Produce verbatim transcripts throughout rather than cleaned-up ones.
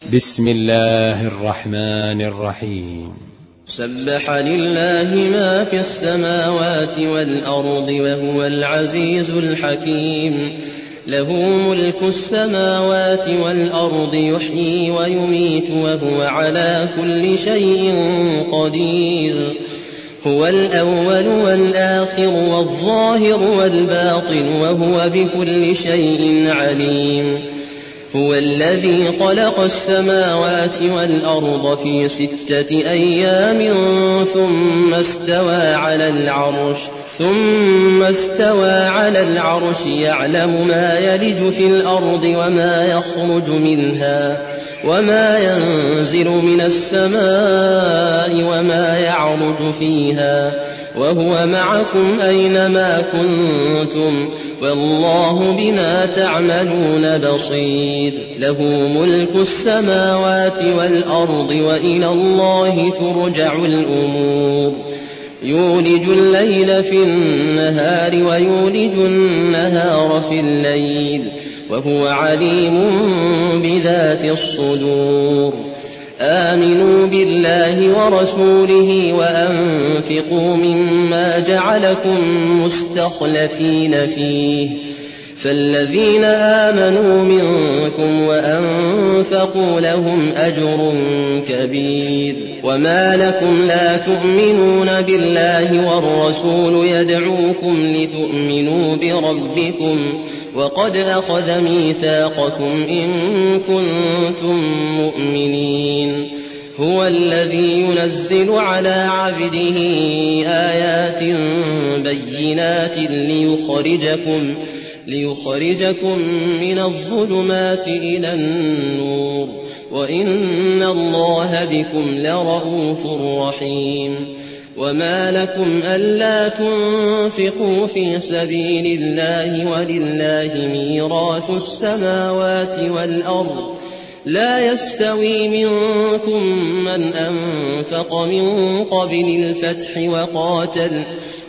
بسم الله الرحمن الرحيم. سبح لله ما في السماوات والأرض وهو العزيز الحكيم. له ملك السماوات والأرض يحيي ويميت وهو على كل شيء قدير. هو الأول والآخر والظاهر والباطن وهو بكل شيء عليم. هو الذي خلق السماوات والأرض في ستة أيام ثم استوى على العرش ثم استوى على العرش يعلم ما يلج في الأرض وما يخرج منها وما ينزل من السماء وما يعرج فيها وهو معكم أينما كنتم والله بما تعملون بصير. له ملك السماوات والأرض وإلى الله ترجع الأمور. يولج الليل في النهار ويولج النهار في الليل وهو عليم بذات الصدور. آمنوا بالله ورسوله وأنفقوا مما جعلكم مستخلفين فيه فالذين آمنوا منكم وأنفقوا لهم أجر كبير. وما لكم لا تؤمنون بالله والرسول يدعوكم لتؤمنوا بربكم وقد أخذ ميثاقكم إن كنتم مؤمنين. هو الذي ينزل على عبده آيات بينات ليخرجكم ليخرجكم من الظلمات إلى النور وإن الله بكم لرءوف رحيم. وما لكم ألا تنفقوا في سبيل الله ولله ميراث السماوات والأرض لا يستوي منكم من أنفق من قبل الفتح وقاتل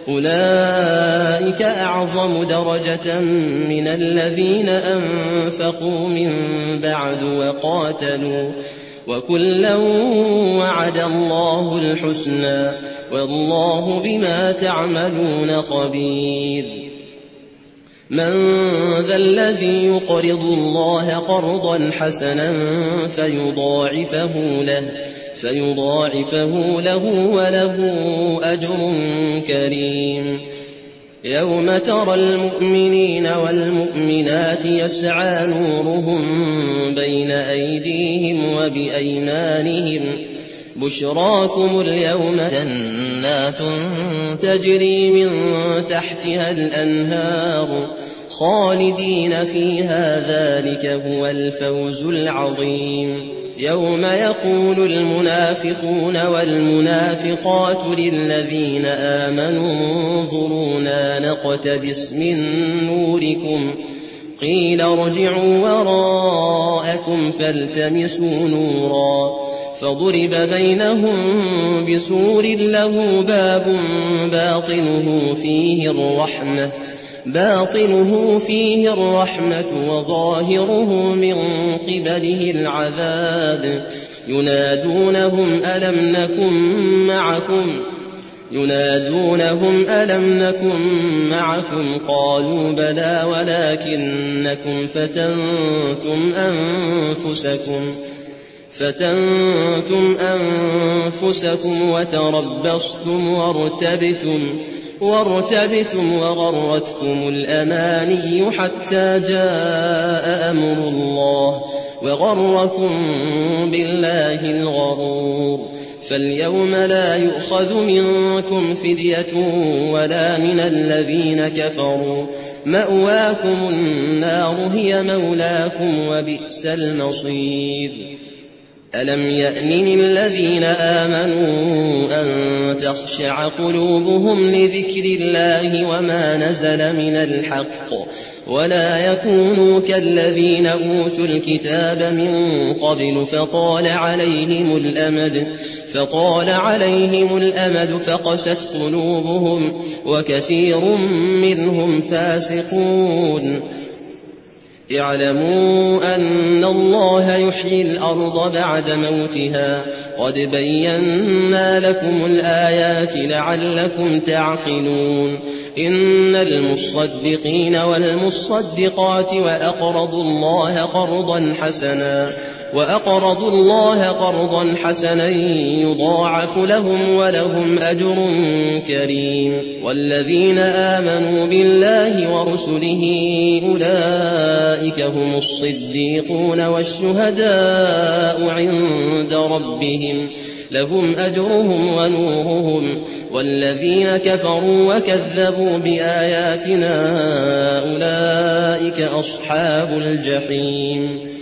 أولئك أعظم درجة من الذين أنفقوا من بعد وقاتلوا وكلا وعد الله الحسنى والله بما تعملون خبير. من ذا الذي يقرض الله قرضا حسنا فيضاعفه له فيضاعفه له وله أجر كريم. يوم ترى المؤمنين والمؤمنات يسعى نورهم بين أيديهم وبأيمانهم بشراكم اليوم جنات تجري من تحتها الأنهار خالدين فيها ذلك هو الفوز العظيم. يوم يقول المنافقون والمنافقات للذين آمنوا انظرونا نقتبس من نوركم قيل ارجعوا وراءكم فالتمسوا نورا فضرب بينهم بسور له باب باطنه فيه الرحمة باطنه فيه الرحمة وظاهره من قبله العذاب. ينادونهم ألم نكن معكم ينادونهم ألم نكن معكم قالوا بلى ولكنكم فتنتم أنفسكم فتنتم أنفسكم وتربصتم وارتبتم وارتبتم وغرتكم الأماني حتى جاء أمر الله وغركم بالله الغرور. فاليوم لا يؤخذ منكم فدية ولا من الذين كفروا مأواكم النار هي مولاكم وبئس المصير. ألم يأن للذين آمنوا أن تخشع قلوبهم لذكر الله وما نزل من الحق ولا يكونوا كالذين أوتوا الكتاب من قبل فطال عليهم الأمد فطال عليهم الأمد فقست قلوبهم وكثير منهم فاسقون. اعلموا أن الله يحيي الأرض بعد موتها قد بينا لكم الآيات لعلكم تعقلون إن المصدقين والمصدقات وأقرضوا الله قرضا حسنا وأقرضوا الله قرضا حسنا يضاعف لهم ولهم أجر كريم والذين آمنوا بالله ورسله أولئك هم الصديقون والشهداء عند ربهم لهم أجرهم ونورهم والذين كفروا وكذبوا بآياتنا أولئك أصحاب الجحيم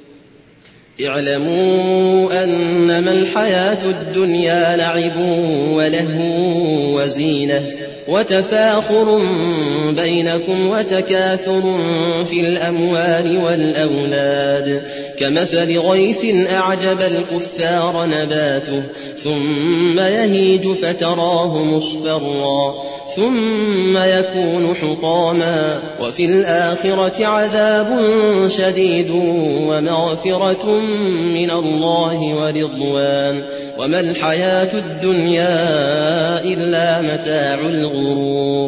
اعلموا أنما الحياة الدنيا لعب ولهو وزينة وتفاخر بينكم وتكاثر في الأموال والأولاد كمثل غيث أعجب الكفار نباته ثم يهيج فتراه مصفرا ثم يكون حطاما وفي الآخرة عذاب شديد ومغفرة من الله ورضوان وما الحياة الدنيا إلا متاع الغرور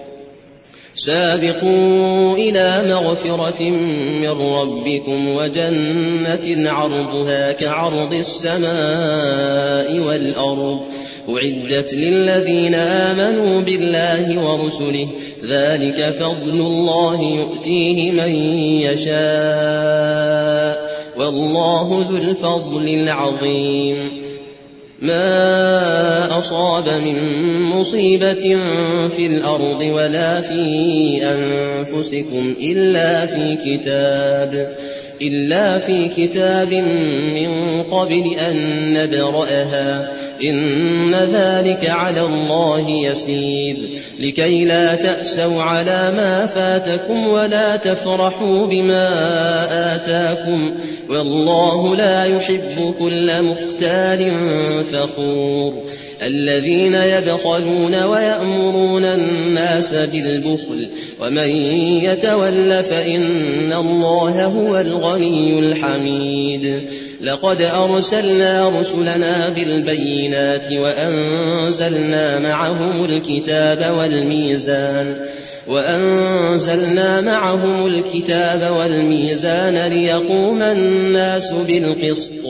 سابقوا إلى مغفرة من ربكم وجنة عرضها كعرض السماء والأرض أعدت للذين آمنوا بالله ورسله ذلك فضل الله يؤتيه من يشاء والله ذو الفضل العظيم ما أصاب من مصيبة في الأرض ولا في أنفسكم إلا في كتاب إلا في كتاب من قبل أن نبرأها إن ذلك على الله يسير لكي لا تأسوا على ما فاتكم ولا تفرحوا بما آتاكم والله لا يحب كل مختال فخور الذين يبخلون ويأمرون الناس بالبخل ومن يتول فإن الله هو الغني الحميد لقد أرسلنا رسلنا بالبينات وأنزلنا معهم الكتاب والميزان وأنزلنا معهم الكتاب والميزان ليقوم الناس بالقسط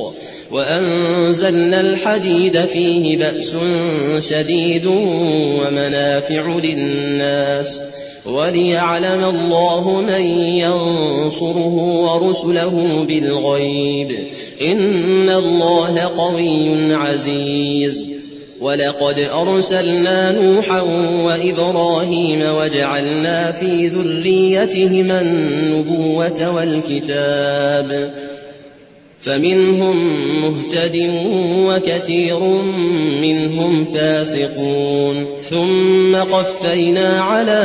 وأنزلنا الحديد فيه بأس شديد ومنافع للناس وليعلم الله من ينصره ورسله بالغيب إن الله قوي عزيز ولقد أرسلنا نوحا وإبراهيم وجعلنا في ذريتهما النبوة والكتاب فمنهم مهتد وكثير منهم فاسقون ثم قفينا على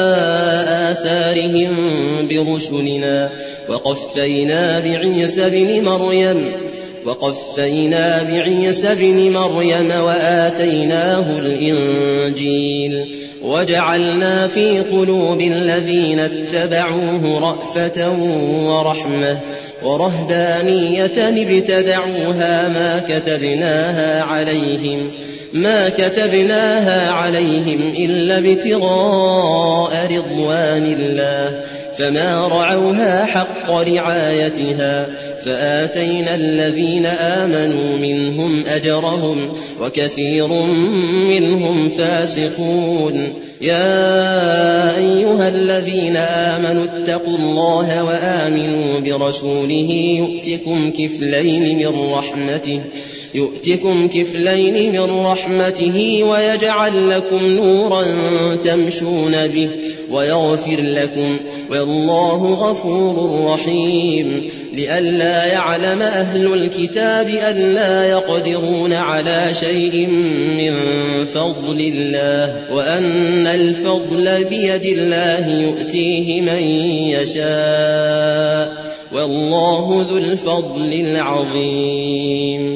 آثارهم برسلنا وقفينا بعيسى بن مريم وقفينا بعيسى بن مريم وآتيناه الإنجيل وجعلنا في قلوب الذين اتبعوه رأفة ورحمة ورهبانية ابتدعوها ما كتبناها عليهم ما كتبناها عليهم إلا ابتغاء رضوان الله فما رعوها حق رعايتها فآتينا الذين آمنوا منهم أجرهم وكثير منهم فاسقون يا أيها الذين آمنوا اتقوا الله وآمنوا برسوله يؤتكم كفلين من رحمته يؤتكم كفلين من رحمته ويجعل لكم نورا تمشون به ويغفر لكم والله غفور رحيم لئلا يعلم أهل الكتاب ألا يقدرون على شيء من فضل الله وأن الفضل بيد الله يؤتيه من يشاء والله ذو الفضل العظيم